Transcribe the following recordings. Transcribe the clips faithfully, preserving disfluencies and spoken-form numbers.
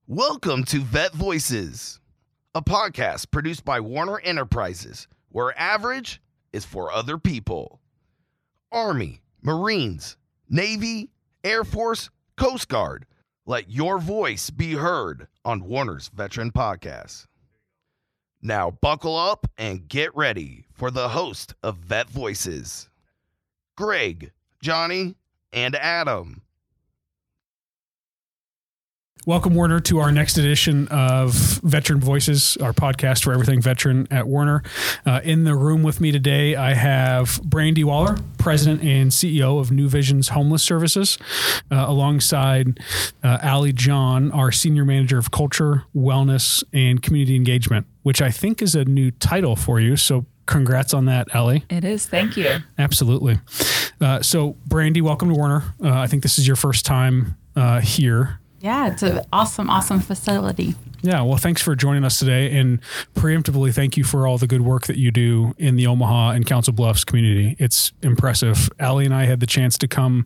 Welcome to Vet Voices, a podcast produced by Warner Enterprises, where average is for other people. Army, Marines, Navy, Air Force, Coast Guard, let your voice be heard on Warner's Veteran Podcast. Now buckle up and get ready for the host of Vet Voices, Greg, Johnny, and Adam. Welcome, Warner, to our next edition of Veteran Voices, our podcast for everything veteran at Warner. Uh, in the room with me today, I have Brandy Waller, President and C E O of New Visions Homeless Services, uh, alongside uh, Allie John, our Senior Manager of Culture, Wellness, and Community Engagement, which I think is a new title for you. So congrats on that, Allie. It is. Thank you. Absolutely. Uh, so, Brandy, welcome to Warner. Uh, I think this is your first time uh, here. Yeah, it's an awesome, awesome facility. Yeah, well, thanks for joining us today, and preemptively, thank you for all the good work that you do in the Omaha and Council Bluffs community. It's impressive. Allie and I had the chance to come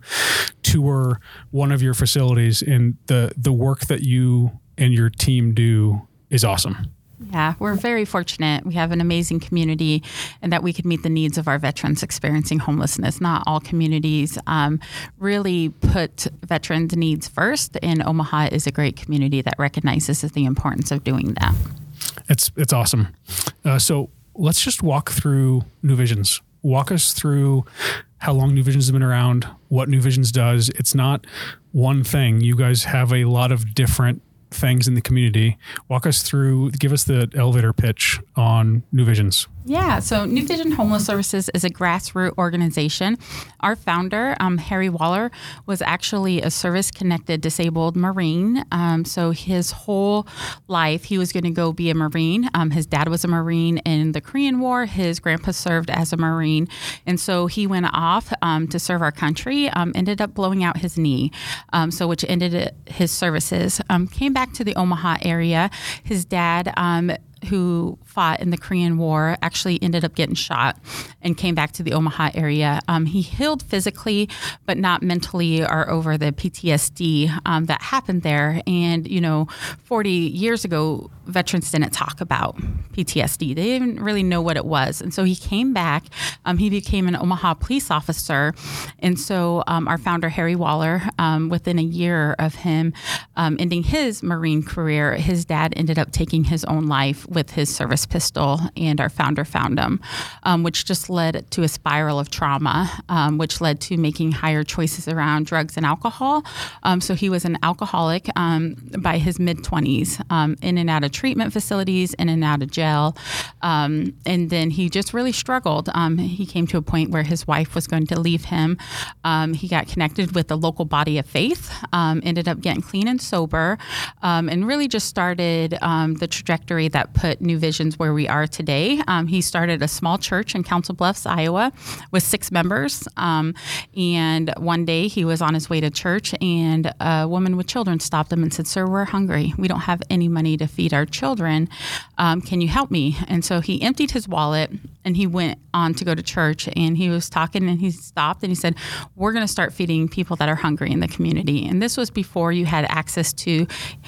tour one of your facilities, and the the work that you and your team do is awesome. Yeah, we're very fortunate. We have an amazing community and that we could meet the needs of our veterans experiencing homelessness. Not all communities um, really put veterans' needs first, and Omaha is a great community that recognizes the importance of doing that. It's, it's awesome. Uh, so let's just walk through New Visions. Walk us through how long New Visions has been around, what New Visions does. It's not one thing. You guys have a lot of different things in the community. Walk us through, give us the elevator pitch on New Visions. Yeah, so New Vision Homeless Services is a grassroots organization. Our founder, um, Harry Waller, was actually a service-connected disabled Marine. Um, so his whole life, he was going to go be a Marine. Um, his dad was a Marine in the Korean War. His grandpa served as a Marine. And so he went off um, to serve our country, um, ended up blowing out his knee, um, so which ended his services. Um, came back to the Omaha area. His dad, um, who fought in the Korean War, actually ended up getting shot and came back to the Omaha area. Um, he healed physically, but not mentally or over the P T S D um, that happened there. And, you know, forty years ago, veterans didn't talk about P T S D. They didn't really know what it was. And so he came back. Um, he became an Omaha police officer. And so um, our founder, Harry Waller, um, within a year of him um, ending his Marine career, his dad ended up taking his own life with his service pistol, and our founder found him, um, which just led to a spiral of trauma, um, which led to making higher choices around drugs and alcohol. Um, so he was an alcoholic um, by his mid-twenties, um, in and out of treatment facilities, in and out of jail. Um, and then he just really struggled. Um, he came to a point where his wife was going to leave him. Um, he got connected with the local body of faith, um, ended up getting clean and sober, um, and really just started um, the trajectory that put New Visions where we are today. Um, he started a small church in Council Bluffs, Iowa, with six members. Um, and one day he was on his way to church, and a woman with children stopped him and said, "Sir, we're hungry. We don't have any money to feed our children. Um, can you help me?" And so he emptied his wallet and he went on to go to church, and he was talking and he stopped and he said, "We're going to start feeding people that are hungry in the community." And this was before you had access to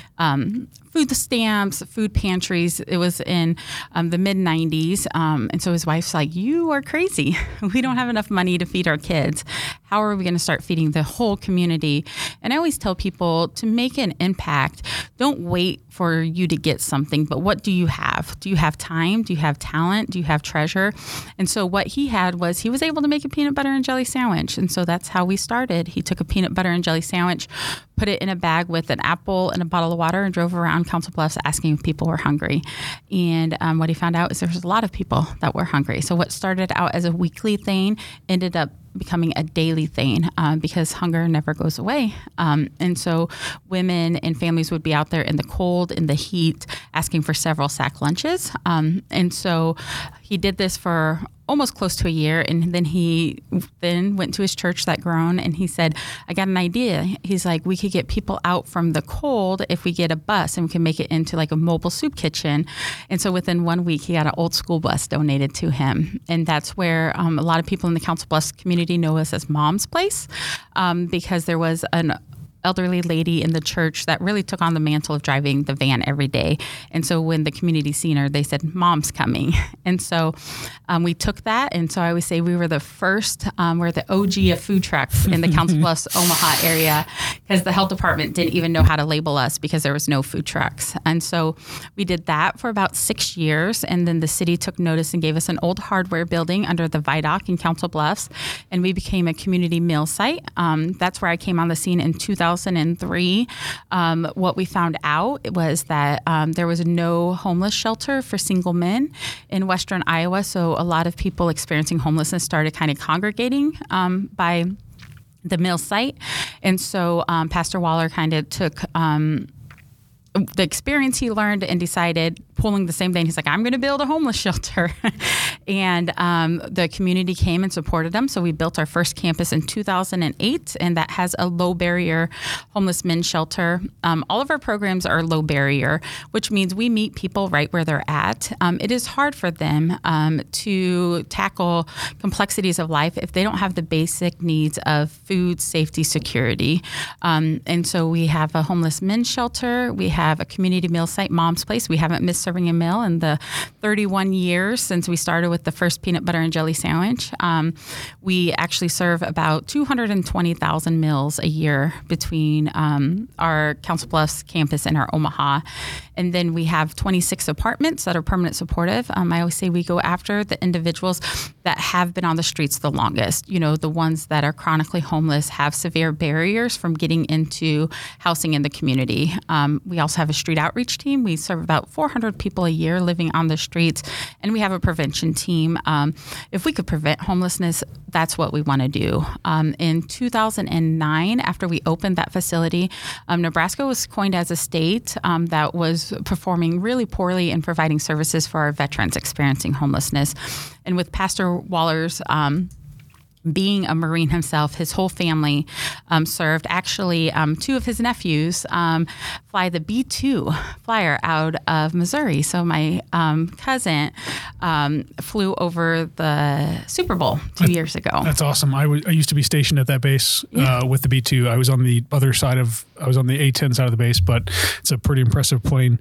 um, food stamps, food pantries. It was in um, the mid nineties. Um, and so his wife's like, "You are crazy. We don't have enough money to feed our kids. How are we going to start feeding the whole community?" And I always tell people, to make an impact, don't wait for you to get something, but what do you have? Do you have time? Do you have talent? Do you have treasure? And so what he had was he was able to make a peanut butter and jelly sandwich. And so that's how we started. He took a peanut butter and jelly sandwich, put it in a bag with an apple and a bottle of water, and drove around Council Bluffs asking if people were hungry. And um, what he found out is there was a lot of people that were hungry. So what started out as a weekly thing ended up becoming a daily thing uh, because hunger never goes away. Um, and so women and families would be out there in the cold, in the heat, asking for several sack lunches. Um, and so he did this for almost close to a year. And then he then went to his church that grown and he said, "I got an idea." He's like, "We could get people out from the cold if we get a bus and we can make it into like a mobile soup kitchen." And so within one week, he got an old school bus donated to him. And that's where um, a lot of people in the Council Bluffs community know us as Mom's Place, um, because there was an elderly lady in the church that really took on the mantle of driving the van every day. And so when the community seen her, they said, Mom's coming. And so um, we took that. And so I always say we were the first, um, we're the O G of food trucks in the Council Bluffs, Omaha area, because the health department didn't even know how to label us because there was no food trucks. And so we did that for about six years. And then the city took notice and gave us an old hardware building under the Vidoc in Council Bluffs. And we became a community meal site. Um, that's where I came on the scene in two thousand three. Um, what we found out was that um, there was no homeless shelter for single men in Western Iowa. So a lot of people experiencing homelessness started kind of congregating um, by the mill site. And so um, Pastor Waller kind of took um, the experience he learned and decided, pulling the same thing, he's like, I'm going to build a homeless shelter. And um, the community came and supported them. So we built our first campus in two thousand eight, and that has a low barrier homeless men's shelter. Um, all of our programs are low barrier, which means we meet people right where they're at. Um, it is hard for them um, to tackle complexities of life if they don't have the basic needs of food, safety, security. Um, and so we have a homeless men's shelter. We have a community meal site, Mom's Place. We haven't missed serving a meal in the thirty-one years since we started with the first peanut butter and jelly sandwich. Um, we actually serve about two hundred twenty thousand meals a year between um, our Council Bluffs campus and our Omaha. And then we have twenty-six apartments that are permanent supportive. Um, I always say we go after the individuals that have been on the streets the longest. You know, the ones that are chronically homeless, have severe barriers from getting into housing in the community. Um, we also have a street outreach team. We serve about four hundred people a year living on the streets, and we have a prevention team. Um, if we could prevent homelessness, that's what we want to do. Um, in two thousand nine, after we opened that facility, um, Nebraska was coined as a state um, that was performing really poorly in providing services for our veterans experiencing homelessness. And with Pastor Waller's um, being a Marine himself, his whole family um, served. Actually, um, two of his nephews um, fly the B two flyer out of Missouri. So my um, cousin um, flew over the Super Bowl two that, years ago. That's awesome. I, w- I used to be stationed at that base yeah. uh, with the B two. I was on the other side of, I was on the A ten side of the base, but it's a pretty impressive plane.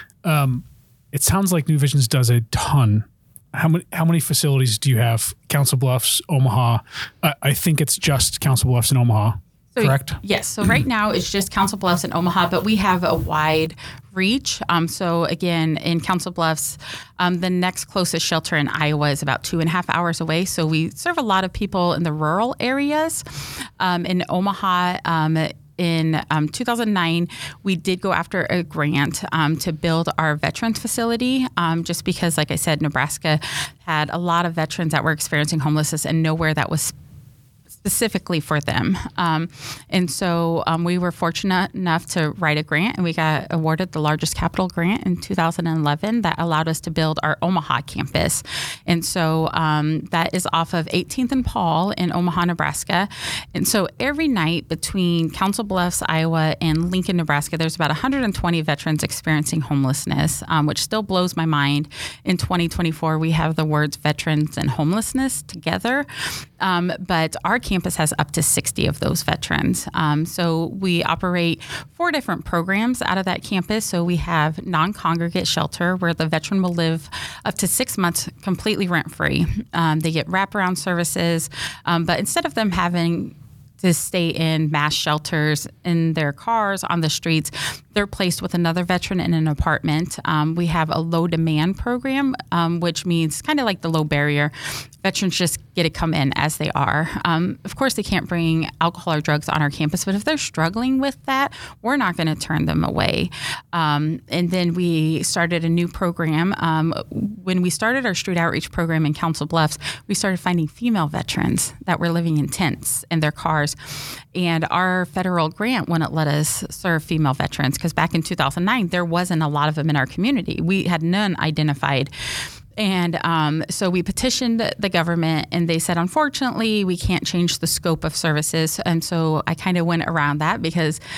Um, it sounds like New Visions does a ton. How many how many facilities do you have? Council Bluffs, Omaha. I, I think it's just Council Bluffs and Omaha, so, correct? Yes. So right now it's just Council Bluffs and Omaha, but we have a wide reach. Um, so again, in Council Bluffs, um, the next closest shelter in Iowa is about two and a half hours away. So we serve a lot of people in the rural areas. Um, in Omaha, um, In um, two thousand nine, we did go after a grant um, to build our veterans facility, um, just because, like I said, Nebraska had a lot of veterans that were experiencing homelessness and nowhere that was specifically for them. Um, and so um, we were fortunate enough to write a grant, and we got awarded the largest capital grant in two thousand eleven that allowed us to build our Omaha campus. And so um, that is off of eighteenth and Paul in Omaha, Nebraska. And so every night between Council Bluffs, Iowa, and Lincoln, Nebraska, there's about one hundred twenty veterans experiencing homelessness, um, which still blows my mind. In twenty twenty-four, we have the words veterans and homelessness together. Um, but our campus has up to sixty of those veterans. Um, so we operate four different programs out of that campus. So we have non-congregate shelter, where the veteran will live up to six months completely rent-free. Um, they get wraparound services, um, but instead of them having to stay in mass shelters in their cars on the streets, they're placed with another veteran in an apartment. Um, we have a low demand program, um, which means kind of like the low barrier. Veterans just get to come in as they are. Um, of course, they can't bring alcohol or drugs on our campus, but if they're struggling with that, we're not going to turn them away. Um, and then we started a new program. Um, when we started our street outreach program in Council Bluffs, we started finding female veterans that were living in tents in their cars. And our federal grant wouldn't let us serve female veterans because back in two thousand nine, there wasn't a lot of them in our community. We had none identified. And um, so we petitioned the government, and they said, unfortunately, we can't change the scope of services. And so I kind of went around that because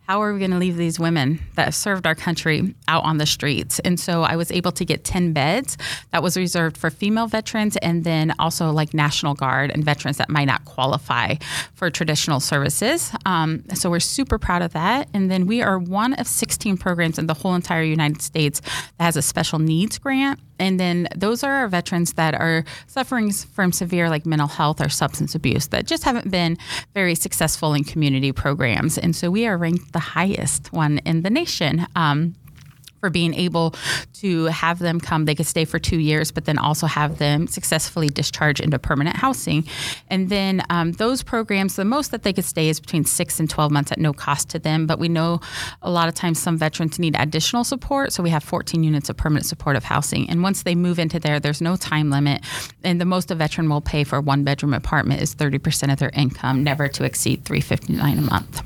how are we going to leave these women that have served our country out on the streets? And so I was able to get ten beds that was reserved for female veterans, and then also like National Guard and veterans that might not qualify for traditional services. Um, so we're super proud of that. And then we are one of sixteen programs in the whole entire United States that has a special needs grant. And then those are our veterans that are suffering from severe like mental health or substance abuse that just haven't been very successful in community programs. And so we are ranked the highest one in the nation. Um, for being able to have them come. They could stay for two years, but then also have them successfully discharged into permanent housing. And then um, those programs, the most that they could stay is between six and twelve months at no cost to them. But we know a lot of times some veterans need additional support. So we have fourteen units of permanent supportive housing. And once they move into there, there's no time limit. And the most a veteran will pay for a one bedroom apartment is thirty percent of their income, never to exceed three hundred fifty-nine dollars a month.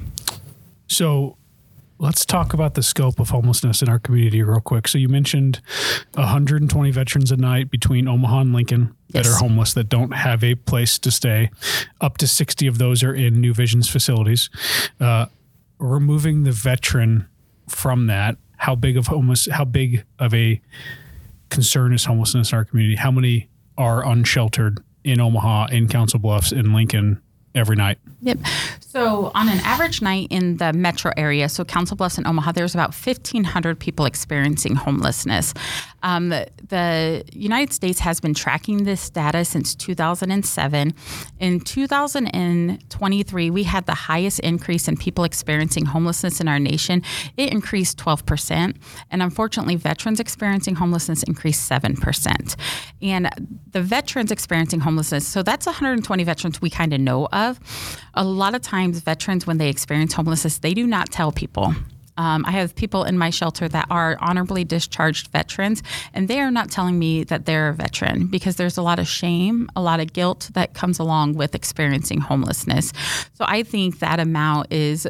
So let's talk about the scope of homelessness in our community real quick. So you mentioned one hundred twenty veterans a night between Omaha and Lincoln that Yes. are homeless, that don't have a place to stay. Up to sixty of those are in New Vision's facilities. Uh, removing the veteran from that, how big of homeless, how big of a concern is homelessness in our community? How many are unsheltered in Omaha, in Council Bluffs, in Lincoln every night? Yep. So on an average night in the metro area, so Council Bluffs and Omaha, there's about fifteen hundred people experiencing homelessness. Um, the, the United States has been tracking this data since two thousand seven. In two thousand twenty-three, we had the highest increase in people experiencing homelessness in our nation. It increased twelve percent. And unfortunately, veterans experiencing homelessness increased seven percent. And the veterans experiencing homelessness, so that's one hundred twenty veterans we kind of know of. A lot of times, veterans, when they experience homelessness, they do not tell people. Um, I have people in my shelter that are honorably discharged veterans, and they are not telling me that they're a veteran because there's a lot of shame, a lot of guilt that comes along with experiencing homelessness. So I think that amount is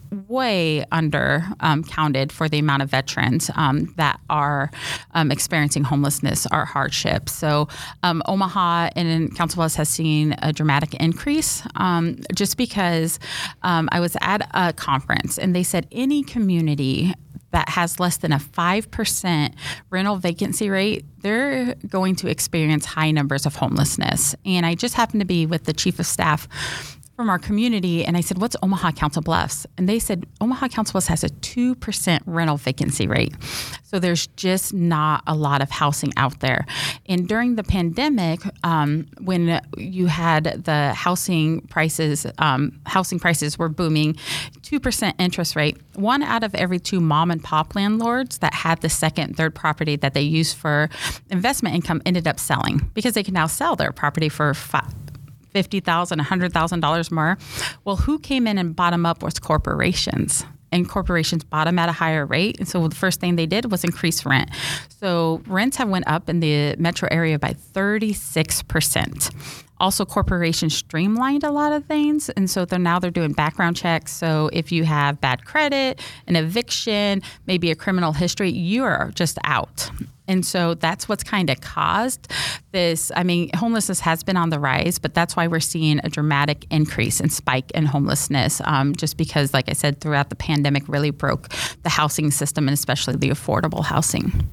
way under um, counted for the amount of veterans um, that are um, experiencing homelessness or hardship. So um, Omaha and Council Bluffs has seen a dramatic increase um, just because um, I was at a conference and they said any community that has less than a five percent rental vacancy rate, they're going to experience high numbers of homelessness. And I just happened to be with the chief of staff from our community, and I said, what's Omaha Council Bluffs? And they said, Omaha Council Bluffs has a two percent rental vacancy rate. So there's just not a lot of housing out there. And during the pandemic, um, when you had the housing prices, um, housing prices were booming, two percent interest rate, one out of every two mom and pop landlords that had the second, third property that they used for investment income ended up selling because they can now sell their property for five, fifty thousand dollars, one hundred thousand dollars more. Well, who came in and bottom up was corporations. And corporations bottom at a higher rate. And so the first thing they did was increase rent. So rents have went up in the metro area by thirty-six percent. Also, corporations streamlined a lot of things. And so they're now they're doing background checks. So if you have bad credit, an eviction, maybe a criminal history, you're just out. And so that's what's kind of caused this. I mean, homelessness has been on the rise, but that's why we're seeing a dramatic increase and spike in homelessness, um, just because, like I said, throughout the pandemic really broke the housing system and especially the affordable housing.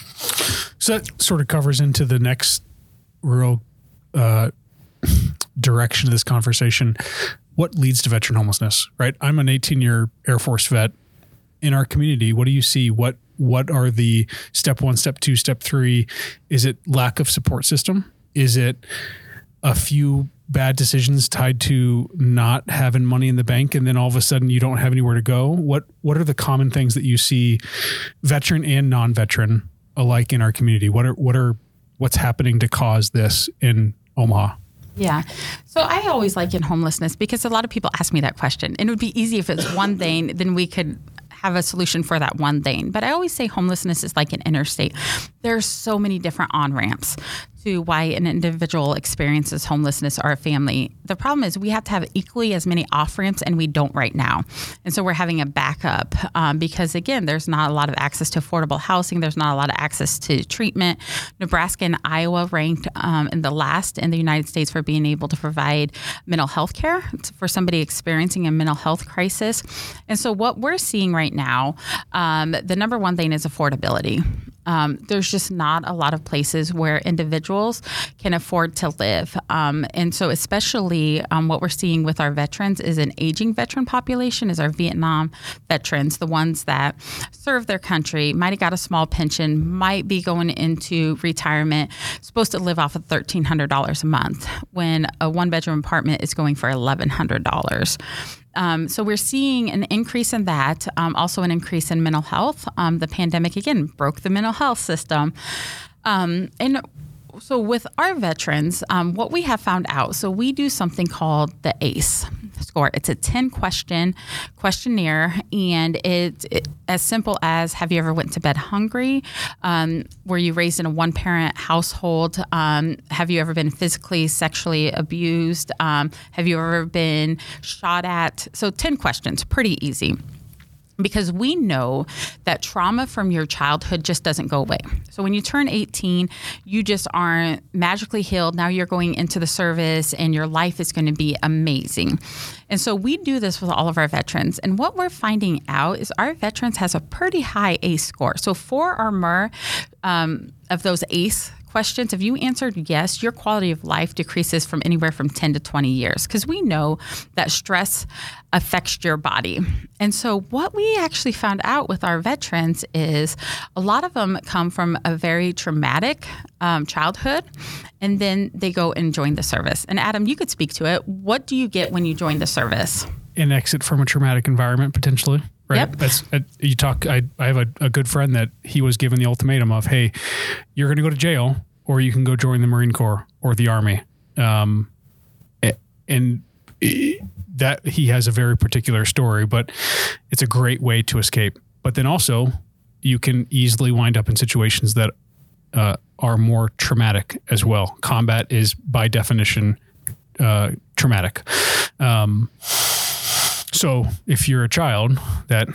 So that sort of covers into the next real uh, direction of this conversation. What leads to veteran homelessness, right? I'm an eighteen-year Air Force vet. In our community, what do you see? What What are the step one, step two, step three? Is it lack of support system? Is it a few bad decisions tied to not having money in the bank and then all of a sudden you don't have anywhere to go? What What are the common things that you see, veteran and non-veteran alike, in our community? What are what are what's happening to cause this in Omaha? Yeah. So I always liken homelessness because a lot of people ask me that question. And it would be easy if it's one thing, then we could have a solution for that one thing. But I always say homelessness is like an interstate. There's so many different on-ramps to why an individual experiences homelessness or a family. The problem is we have to have equally as many off-ramps, and we don't right now. And so we're having a backup um, because, again, there's not a lot of access to affordable housing. There's not a lot of access to treatment. Nebraska and Iowa ranked um, in the last in the United States for being able to provide mental health care for somebody experiencing a mental health crisis. And so what we're seeing right now, um, the number one thing is affordability. Um, there's just not a lot of places where individuals can afford to live. Um, and so especially um, what we're seeing with our veterans is an aging veteran population, is our Vietnam veterans, the ones that served their country, might have got a small pension, might be going into retirement, supposed to live off of thirteen hundred dollars a month when a one-bedroom apartment is going for eleven hundred dollars. Um, so we're seeing an increase in that, um, also an increase in mental health. Um, the pandemic, again, broke the mental health system. Um, and so with our veterans, um, what we have found out, so we do something called the A C E score. It's a ten question questionnaire, and it's it, as simple as, have you ever went to bed hungry? Um, were you raised in a one-parent household? Um, have you ever been physically, sexually abused? Um, have you ever been shot at? So ten questions, pretty easy. Because we know that trauma from your childhood just doesn't go away. So when you turn eighteen, you just aren't magically healed. Now you're going into the service and your life is going to be amazing. And so we do this with all of our veterans. And what we're finding out is our veterans has a pretty high A C E score. So four or more um, of those A C E questions, if you answered yes, your quality of life decreases from anywhere from ten to twenty years, because we know that stress affects your body. And so what we actually found out with our veterans is a lot of them come from a very traumatic um, childhood, and then they go and join the service. And Adam, you could speak to it. What do you get when you join the service? An exit from a traumatic environment, potentially. Right. Yep. That's uh, you talk. I, I have a, a good friend that he was given the ultimatum of, hey, you're going to go to jail, or you can go join the Marine Corps or the Army. Um, and that he has a very particular story, but it's a great way to escape. But then also, you can easily wind up in situations that uh, are more traumatic as well. Combat is by definition uh, traumatic. Um, So if you're a child that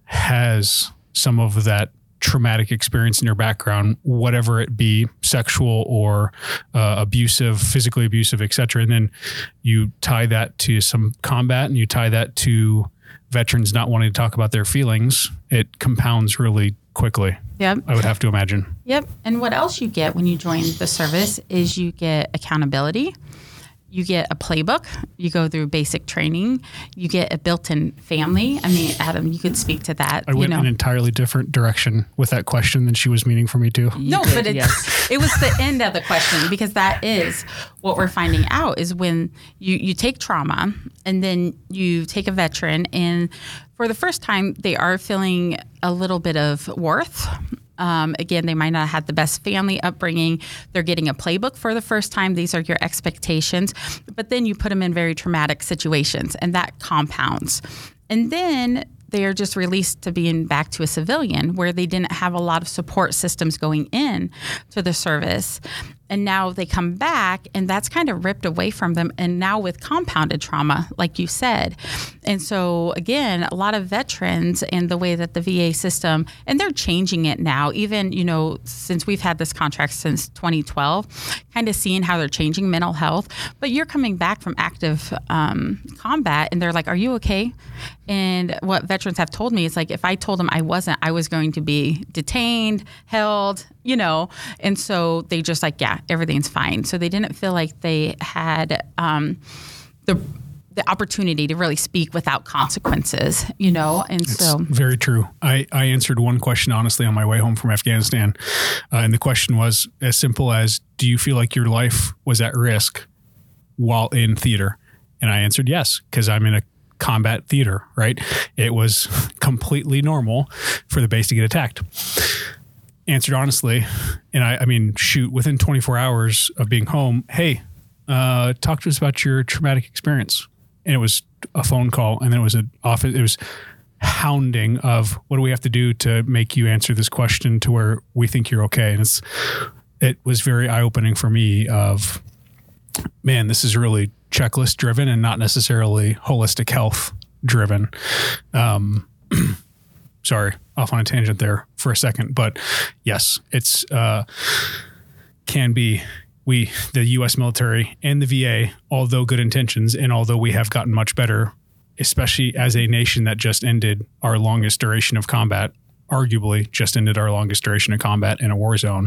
has some of that traumatic experience in your background, whatever it be, sexual or uh, abusive, physically abusive, et cetera, and then you tie that to some combat and you tie that to veterans not wanting to talk about their feelings, it compounds really quickly. Yep. I would have to imagine. Yep. And what else you get when you join the service is you get accountability. You get a playbook, you go through basic training, you get a built-in family. I mean, Adam, you could speak to that. I went you know. in an entirely different direction with that question than she was meaning for me to. No, but it's, yes. It was the end of the question, because that is what we're finding out is when you, you take trauma and then you take a veteran, and for the first time, they are feeling a little bit of worth. Um, again, they might not have had the best family upbringing. They're getting a playbook for the first time. These are your expectations. But then you put them in very traumatic situations, and that compounds. And then they are just released to being back to a civilian where they didn't have a lot of support systems going in to the service. And now they come back, and that's kind of ripped away from them. And now with compounded trauma, like you said. And so, again, a lot of veterans and the way that the V A system, and they're changing it now, even, you know, since we've had this contract since twenty twelve, kind of seeing how they're changing mental health. But you're coming back from active um, combat, and they're like, are you okay? And what veterans have told me is like, if I told them I wasn't, I was going to be detained, held, you know. And so they just like, yeah, everything's fine. So they didn't feel like they had um, the the opportunity to really speak without consequences, you know. And it's so very true. I, I answered one question honestly on my way home from Afghanistan. Uh, and the question was as simple as, do you feel like your life was at risk while in theater? And I answered yes, because I'm in a combat theater, right? It was completely normal for the base to get attacked. Answered honestly. And I, I mean, shoot, within twenty-four hours of being home, hey, uh, talk to us about your traumatic experience. And it was a phone call, and then it was an office. It was hounding of, what do we have to do to make you answer this question to where we think you're okay? And it's, it was very eye-opening for me of, man, this is really checklist driven and not necessarily holistic health driven. Um, sorry, off on a tangent there for a second, but yes, it's, uh, can be, we, the U S military and the V A, although good intentions, and although we have gotten much better, especially as a nation that just ended our longest duration of combat, arguably just ended our longest duration of combat in a war zone,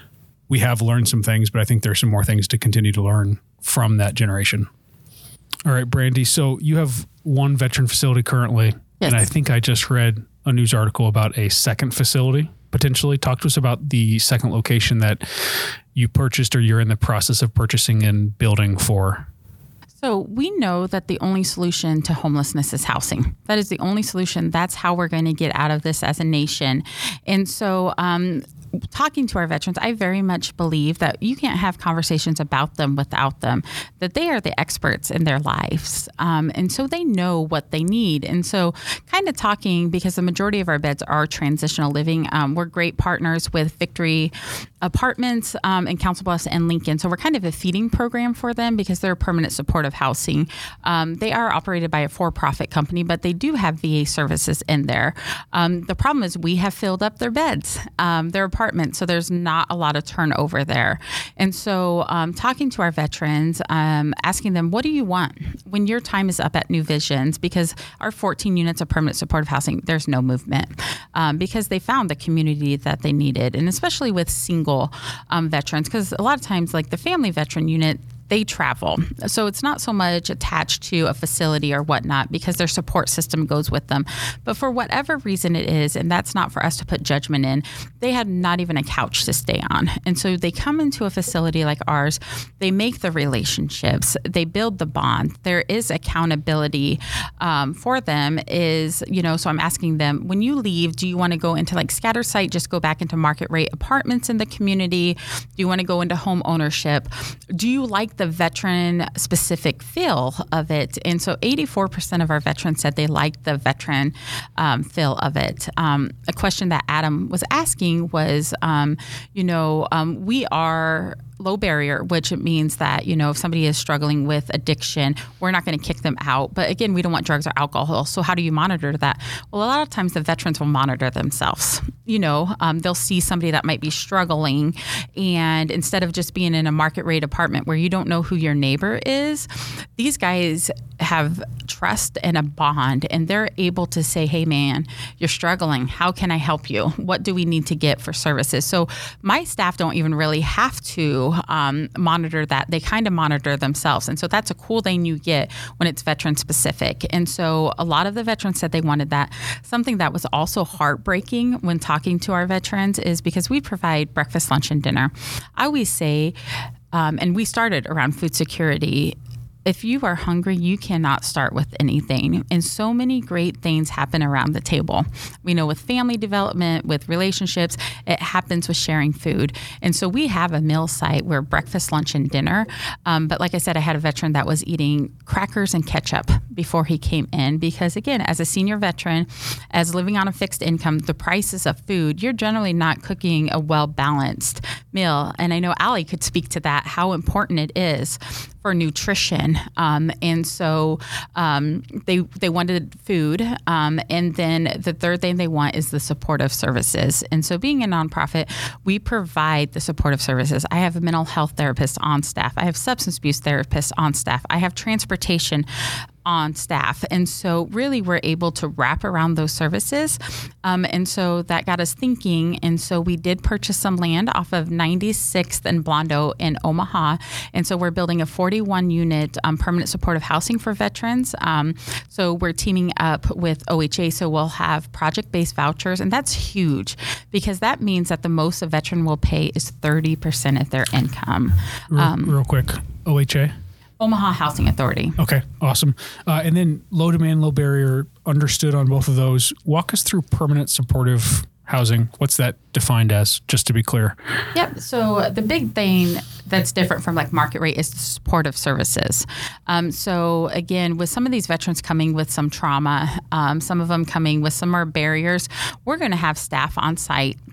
we have learned some things, but I think there's some more things to continue to learn from that generation. All right, Brandy. So you have one veteran facility currently, yes. And I think I just read a news article about a second facility potentially. Talk to us about the second location that you purchased or you're in the process of purchasing and building for. So we know that the only solution to homelessness is housing. That is the only solution. That's how we're going to get out of this as a nation. And so um, talking to our veterans, I very much believe that you can't have conversations about them without them, that they are the experts in their lives. Um, and so they know what they need. And so kind of talking, because the majority of our beds are transitional living, um, we're great partners with Victory Apartments um, in Council Bluffs and Lincoln. So we're kind of a feeding program for them because they're permanent supportive housing. Um, they are operated by a for-profit company, but they do have V A services in there. Um, the problem is we have filled up their beds, um, their apartments, so there's not a lot of turnover there. And so um, talking to our veterans, um, asking them, what do you want when your time is up at New Visions? Because our fourteen units of permanent supportive housing, there's no movement um, because they found the community that they needed, and especially with single um, veterans, because a lot of times, like the family veteran unit, they travel. So it's not so much attached to a facility or whatnot because their support system goes with them. But for whatever reason it is, and that's not for us to put judgment in, they had not even a couch to stay on. And so they come into a facility like ours, they make the relationships, they build the bond. There is accountability um, for them is, you know, so I'm asking them, when you leave, do you want to go into like scatter site, just go back into market rate apartments in the community? Do you want to go into home ownership? Do you like the veteran specific feel of it? And so eighty-four percent of our veterans said they liked the veteran um, feel of it. Um, a question that Adam was asking was, um, you know, um, we are low barrier, which means that, you know, if somebody is struggling with addiction, we're not going to kick them out. But again, we don't want drugs or alcohol. So how do you monitor that? Well, a lot of times the veterans will monitor themselves. You know, um, they'll see somebody that might be struggling, and instead of just being in a market rate apartment where you don't know who your neighbor is, these guys have trust and a bond, and they're able to say, hey man, you're struggling. How can I help you? What do we need to get for services? So my staff don't even really have to um, monitor that. They kind of monitor themselves. And so that's a cool thing you get when it's veteran specific. And so a lot of the veterans said they wanted that. Something that was also heartbreaking when talking to our veterans is because we provide breakfast, lunch, and dinner. I always say, um, and we started around food security, if you are hungry, you cannot start with anything. And so many great things happen around the table. We know with family development, with relationships, it happens with sharing food. And so we have a meal site where breakfast, lunch, and dinner. Um, but like I said, I had a veteran that was eating crackers and ketchup before he came in because, again, as a senior veteran, as living on a fixed income, the prices of food, you're generally not cooking a well-balanced meal. And I know Allie could speak to that, how important it is for nutrition. Um, and so um, they they wanted food. Um, and then the third thing they want is the supportive services. And so being a nonprofit, we provide the supportive services. I have a mental health therapist on staff. I have substance abuse therapists on staff. I have transportation on staff. And so really we're able to wrap around those services. Um, and so that got us thinking. And so we did purchase some land off of ninety-sixth and Blondo in Omaha. And so we're building a forty-one unit um, permanent supportive housing for veterans. Um, so we're teaming up with O H A. So we'll have project-based vouchers. And that's huge because that means that the most a veteran will pay is thirty percent of their income. Um, real, real quick, O H A? Omaha Housing Authority. Okay, awesome. Uh, and then low demand, low barrier, understood on both of those. Walk us through permanent supportive housing. What's that defined as, just to be clear? Yep. So the big thing that's different from like market rate is the supportive services. Um, so again, with some of these veterans coming with some trauma, um, some of them coming with some more barriers, we're going to have staff on site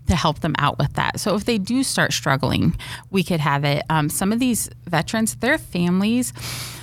to help them out with that. So if they do start struggling, we could have it. Um, some of these veterans, their families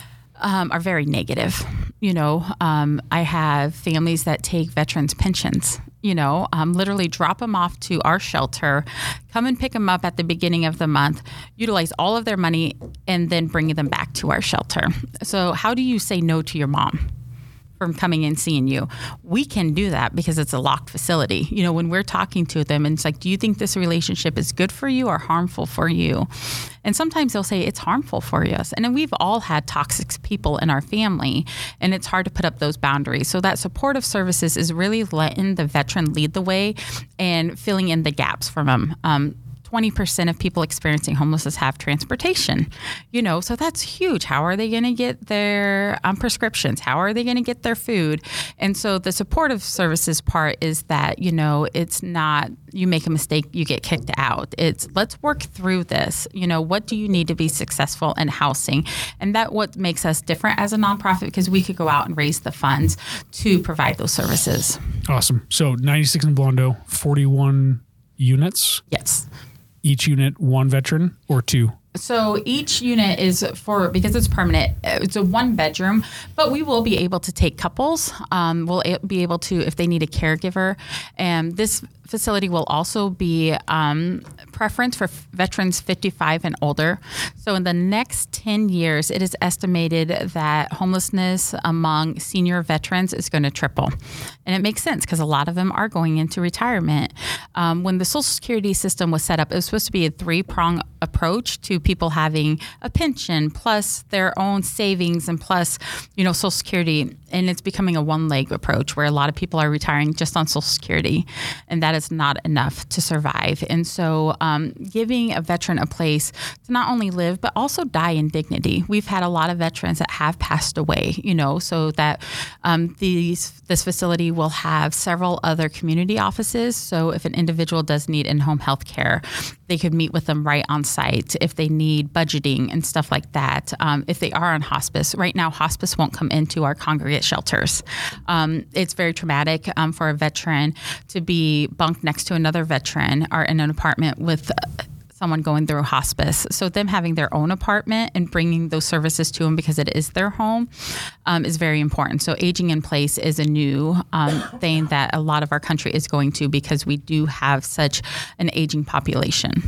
um, are very negative. You know, um, I have families that take veterans pensions, you know, um, literally drop them off to our shelter, come and pick them up at the beginning of the month, utilize all of their money, and then bring them back to our shelter. So how do you say no to your mom from coming and seeing you? We can do that because it's a locked facility. You know, when we're talking to them and it's like, do you think this relationship is good for you or harmful for you? And sometimes they'll say it's harmful for us. And then we've all had toxic people in our family, and it's hard to put up those boundaries. So that supportive services is really letting the veteran lead the way and filling in the gaps from them. Um, twenty percent of people experiencing homelessness have transportation, you know, so that's huge. How are they going to get their um, prescriptions? How are they going to get their food? And so the supportive services part is that, you know, it's not you make a mistake, you get kicked out. It's let's work through this. You know, what do you need to be successful in housing? And that what makes us different as a nonprofit, because we could go out and raise the funds to provide those services. Awesome. So ninety-six in Blondo, forty-one units? Yes. Each unit, one veteran or two? So each unit is for, because it's permanent, it's a one bedroom, but we will be able to take couples. Um, we'll be able to, if they need a caregiver. And this facility will also be um, preference for veterans fifty-five and older. So in the next ten years, it is estimated that homelessness among senior veterans is going to triple. And it makes sense because a lot of them are going into retirement. Um, when the Social Security system was set up, it was supposed to be a three-prong approach to people having a pension plus their own savings and plus, you know, Social Security. And it's becoming a one-leg approach where a lot of people are retiring just on Social Security. And that is not enough to survive. And so um, giving a veteran a place to not only live, but also die in dignity. We've had a lot of veterans that have passed away, you know, so that um, these this facility will have several other community offices. So if an individual does need in-home health care, they could meet with them right on site. If they need budgeting and stuff like that, um, if they are on hospice. Right now, hospice won't come into our congregate shelters. Um, it's very traumatic um, for a veteran to be bunked next to another veteran or in an apartment with uh, someone going through hospice. So them having their own apartment and bringing those services to them because it is their home um, is very important. So aging in place is a new um, thing that a lot of our country is going to because we do have such an aging population.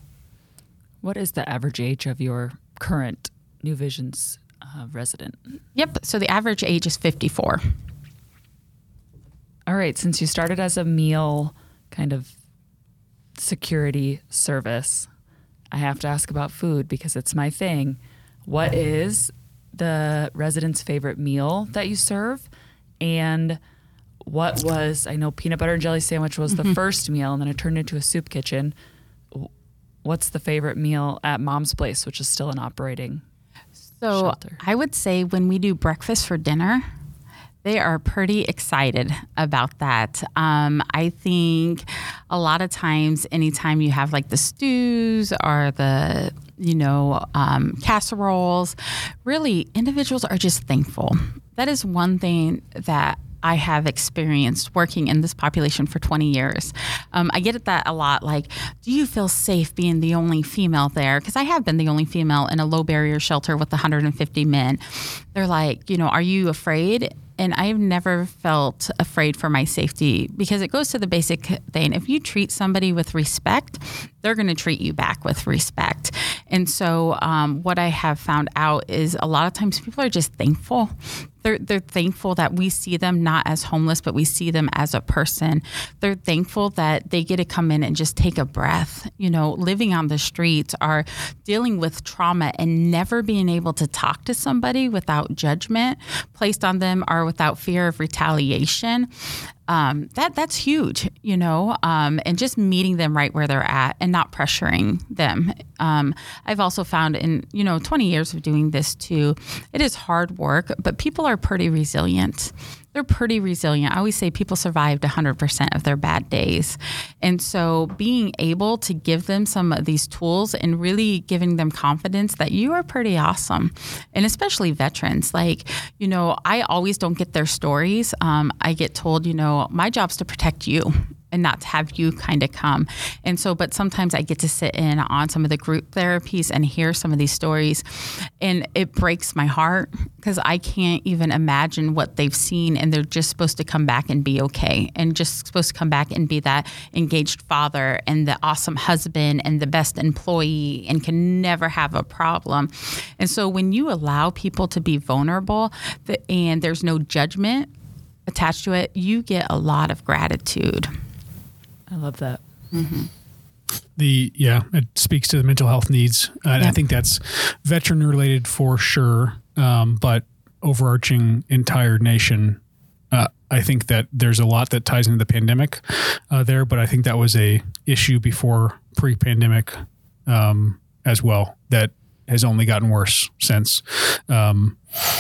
What is the average age of your current New Visions uh, resident? Yep. So the average age is fifty-four. All right. Since you started as a meal kind of security service, I have to ask about food because it's my thing. What is the resident's favorite meal that you serve? And what was, I know peanut butter and jelly sandwich was mm-hmm. the first meal and then it turned into a soup kitchen. What's the favorite meal at Mom's Place, which is still an operating so shelter? I would say when we do breakfast for dinner, they are pretty excited about that. Um, I think a lot of times, anytime you have like the stews or the, you know, um, casseroles, really individuals are just thankful. That is one thing that I have experienced working in this population for twenty years. Um, I get that a lot. Like, do you feel safe being the only female there? Because I have been the only female in a low barrier shelter with one hundred fifty men. They're like, you know, are you afraid? And I've never felt afraid for my safety because it goes to the basic thing. If you treat somebody with respect, they're going to treat you back with respect. And so um, what I have found out is a lot of times people are just thankful. They're, they're thankful that we see them not as homeless, but we see them as a person. They're thankful that they get to come in and just take a breath. You know, living on the streets or dealing with trauma and never being able to talk to somebody without judgment placed on them or without fear of retaliation. Um, that that's huge, you know, um, and just meeting them right where they're at and not pressuring them. Um, I've also found in, you know, twenty years of doing this too, it is hard work, but people are pretty resilient. They're pretty resilient. I always say people survived one hundred percent of their bad days. And so being able to give them some of these tools and really giving them confidence that you are pretty awesome. And especially veterans, like, you know, I always don't get their stories. Um, I get told, you know, my job's to protect you. and not to have you kind of come. And so, but sometimes I get to sit in on some of the group therapies and hear some of these stories, and it breaks my heart because I can't even imagine what they've seen, and they're just supposed to come back and be okay, and just supposed to come back and be that engaged father and the awesome husband and the best employee and can never have a problem. And so when you allow people to be vulnerable and there's no judgment attached to it, you get a lot of gratitude. I love that. Mm-hmm. The yeah, it speaks to the mental health needs, and Yeah. I think that's veteran related for sure. Um, but overarching entire nation, uh, I think that there's a lot that ties into the pandemic uh, there. But I think that was a issue before pre-pandemic um, as well that has only gotten worse since. Um,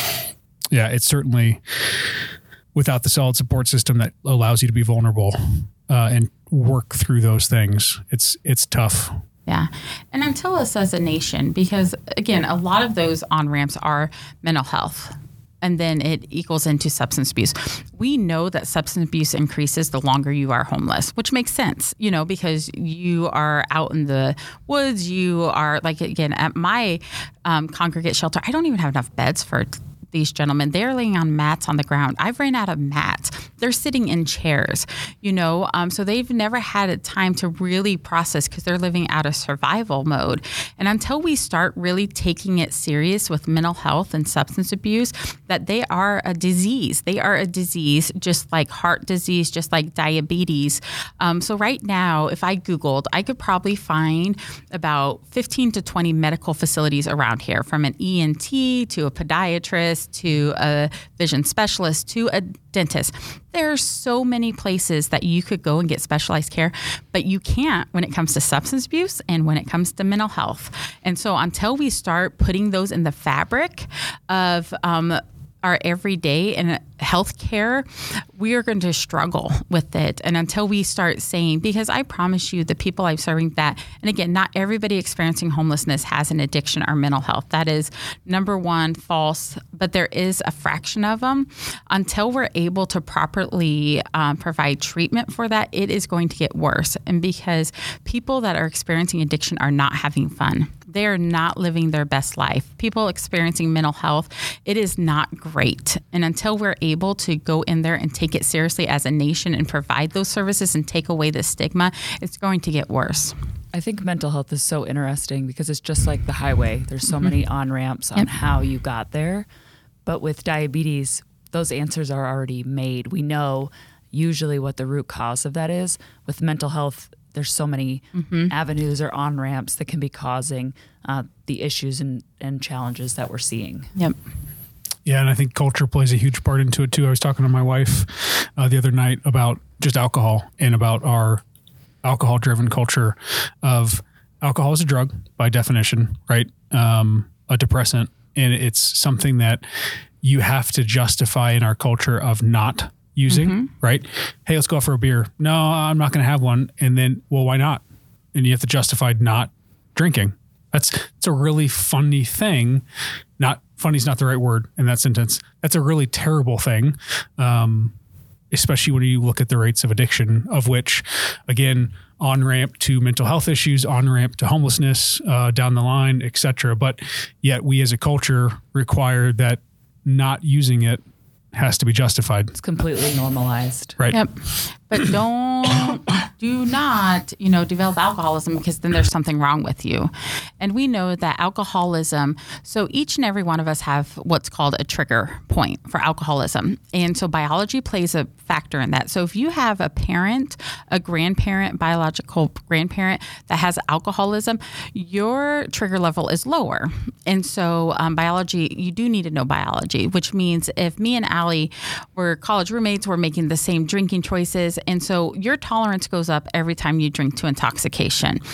yeah, it's certainly without the solid support system that allows you to be vulnerable uh, and work through those things. It's it's tough. Yeah. And until us as a nation, because again, a lot of those on-ramps are mental health, and then it equals into substance abuse. We know that substance abuse increases the longer you are homeless, which makes sense, you know, because you are out in the woods. You are, like, again, at my um, congregate shelter, I don't even have enough beds for these gentlemen. They're laying on mats on the ground. I've ran out of mats. They're sitting in chairs, you know, um, so they've never had a time to really process because they're living out of survival mode. And until we start really taking it serious with mental health and substance abuse, that they are a disease. They are a disease, just like heart disease, just like diabetes. Um, so right now, if I Googled, I could probably find about fifteen to twenty medical facilities around here, from an E N T to a podiatrist to a vision specialist to a dentist. There are so many places that you could go and get specialized care, but you can't when it comes to substance abuse and when it comes to mental health. And so until we start putting those in the fabric of um, our everyday and healthcare, we are going to struggle with it. And until we start saying, because I promise you, the people I'm serving that, and again, not everybody experiencing homelessness has an addiction or mental health. That is number one, false, but there is a fraction of them. Until we're able to properly um, provide treatment for that, it is going to get worse. And because people that are experiencing addiction are not having fun. They are not living their best life. People experiencing mental health, it is not great. And until we're able to go in there and take it seriously as a nation and provide those services and take away the stigma, it's going to get worse. I think mental health is so interesting because it's just like the highway. There's so mm-hmm. many on-ramps on yep. how you got there. But with diabetes, those answers are already made. We know usually what the root cause of that is. With mental health, there's so many mm-hmm. avenues or on-ramps that can be causing uh, the issues and, and challenges that we're seeing. Yep. Yeah, and I think culture plays a huge part into it too. I was talking to my wife uh, the other night about just alcohol and about our alcohol-driven culture of alcohol is a drug by definition, right? Um, a depressant, and it's something that you have to justify in our culture of not using, mm-hmm. right? Hey, let's go out for a beer. No, I'm not going to have one. And then, well, why not? And you have to justify not drinking. That's, it's a really funny thing. Not funny is not the right word in that sentence. That's a really terrible thing. Um, especially when you look at the rates of addiction, of which, again, on-ramp to mental health issues, on-ramp to homelessness, uh, down the line, et cetera. But yet we as a culture require that not using it has to be justified. It's completely normalized. Right. Yep. But don't, do not, you know, develop alcoholism, because then there's something wrong with you. And we know that alcoholism, so each and every one of us have what's called a trigger point for alcoholism. And so biology plays a factor in that. So if you have a parent, a grandparent, biological grandparent that has alcoholism, your trigger level is lower. And so um, biology, you do need to know biology, which means if me and Allie were college roommates, we're making the same drinking choices. And so your tolerance goes up every time you drink to intoxication.